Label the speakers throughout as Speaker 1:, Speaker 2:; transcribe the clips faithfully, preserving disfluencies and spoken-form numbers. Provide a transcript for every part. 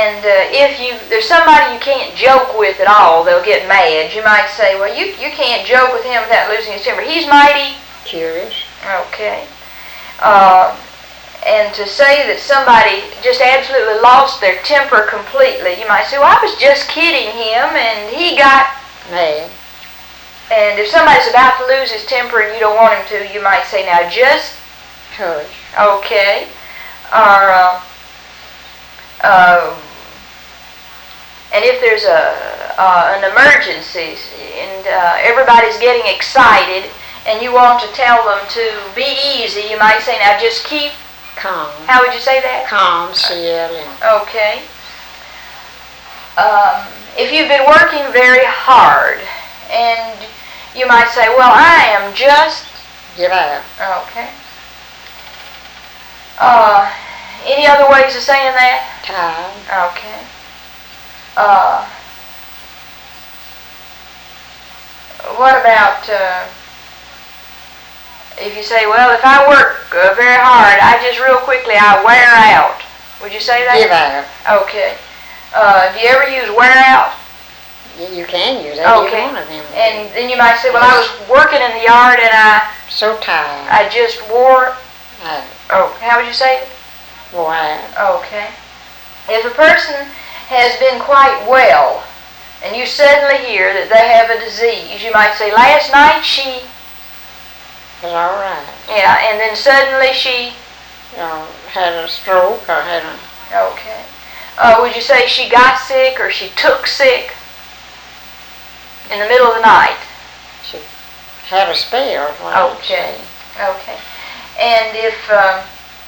Speaker 1: And uh, if you there's somebody you can't joke with at all, they'll get mad. You might say, well, you, you can't joke with him without losing his temper. He's mighty
Speaker 2: curious.
Speaker 1: Okay. Uh, and to say that somebody just absolutely lost their temper completely, you might say, well, I was just kidding him and he got
Speaker 2: mad.
Speaker 1: And if somebody's about to lose his temper and you don't want him to, you might say, now just
Speaker 2: hush.
Speaker 1: Okay. Or, uh, uh, and if there's a uh, an emergency and uh, everybody's getting excited and you want to tell them to be easy, you might say, now just keep
Speaker 2: calm.
Speaker 1: How would you say that?
Speaker 2: Calm, still.
Speaker 1: Okay. Um, if you've been working very hard and you might say, well, I am just...
Speaker 2: Give out.
Speaker 1: Okay. Uh, any other ways of saying that?
Speaker 2: Tired.
Speaker 1: Okay. Uh, what about uh, if you say, well, if I work uh, very hard, I just real quickly, I wear out. Would you say that?
Speaker 2: Give out.
Speaker 1: Okay. Uh, do you ever use wear out?
Speaker 2: You can use that.
Speaker 1: Okay.
Speaker 2: One of them.
Speaker 1: And then you might say, well, I was working in the yard and I...
Speaker 2: So tired.
Speaker 1: I just wore...
Speaker 2: Out.
Speaker 1: Oh, how would you say it?
Speaker 2: Wore out.
Speaker 1: Okay. If a person has been quite well and you suddenly hear that they have a disease, you might say, last night she...
Speaker 2: Was all right.
Speaker 1: Yeah, and then suddenly she...
Speaker 2: You know, had a stroke or had a...
Speaker 1: Okay. Uh, would you say she got sick or she took sick in the middle of the night?
Speaker 2: She had a spell.
Speaker 1: Okay. Okay. And if um,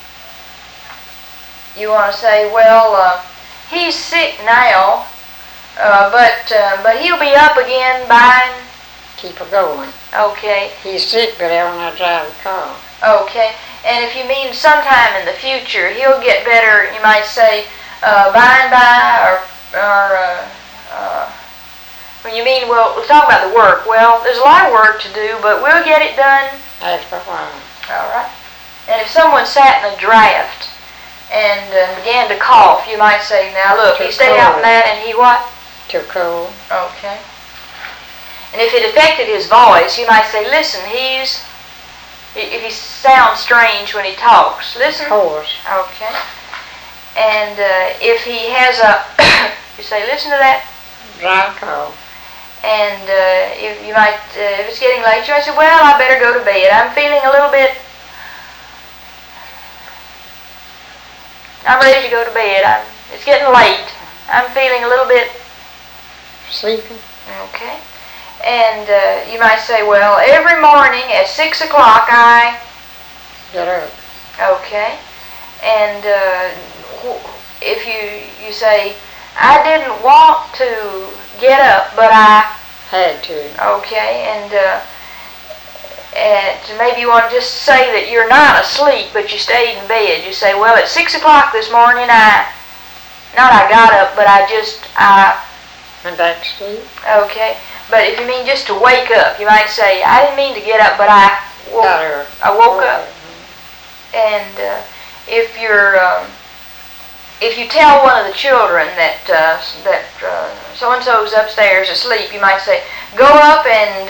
Speaker 1: you want to say, well, uh, he's sick now, uh, but uh, but he'll be up again by...
Speaker 2: Keep her going.
Speaker 1: Okay.
Speaker 2: He's sick, but I don't drive the car.
Speaker 1: Okay. And if you mean sometime in the future, he'll get better, you might say, uh, by and by, or, or uh, uh, when you mean, well, let's talk about the work. Well, there's a lot of work to do, but we'll get it done.
Speaker 2: After a while.
Speaker 1: All right. And if someone sat in a draft and uh, began to cough, you might say, now look,
Speaker 2: Too
Speaker 1: he stayed out in
Speaker 2: cold.
Speaker 1: that and he what?
Speaker 2: Too cold.
Speaker 1: Okay. And if it affected his voice, you might say, listen, he's, if he sounds strange when he talks, listen.
Speaker 2: Hoarse.
Speaker 1: Okay. And uh, if he has a, you say, listen to that.
Speaker 2: Dry cough.
Speaker 1: And uh, if you might, uh, if it's getting late, you might say, well, I better go to bed. I'm feeling a little bit, I'm ready to go to bed. I'm, it's getting late. I'm feeling a little bit
Speaker 2: sleepy.
Speaker 1: Okay. And uh, you might say, well, every morning at six o'clock I
Speaker 2: get up. Okay.
Speaker 1: And uh, if you you say, I didn't want to get up, but I
Speaker 2: had to.
Speaker 1: Okay. And uh, and maybe you want to just say that you're not asleep, but you stayed in bed. You say, well, at six o'clock this morning I not I got up, but I just I
Speaker 2: went back to sleep.
Speaker 1: Okay. But if you mean just to wake up, you might say, I didn't mean to get up, but I woke, I woke up. And uh, if you're, um, if you tell one of the children that uh, that uh, so-and-so's upstairs asleep, you might say, go up and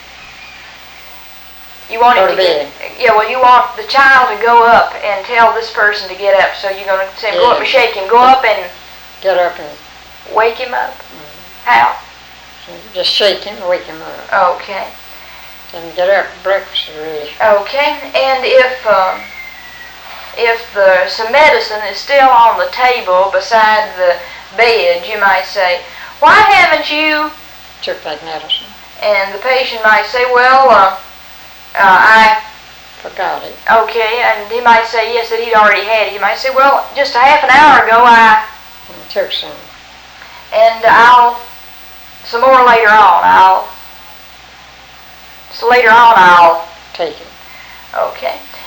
Speaker 1: you want him to get, yeah, well, you want the child to go up and tell this person to get up. So you're going to say, go up and shake him, go up and
Speaker 2: get up and
Speaker 1: wake him up. Mm-hmm. How?
Speaker 2: Just shake him and wake him up.
Speaker 1: Okay.
Speaker 2: And get up, breakfast is ready.
Speaker 1: Okay, and if um, if the, some medicine is still on the table beside the bed, you might say, why haven't you
Speaker 2: took that medicine?
Speaker 1: And the patient might say, well, uh, uh, I
Speaker 2: forgot it.
Speaker 1: Okay, and he might say, yes, that he'd already had it. He might say, well, just a half an hour ago I
Speaker 2: and took some.
Speaker 1: And I'll Some more later on. I'll, so later on I'll
Speaker 2: take it.
Speaker 1: Okay.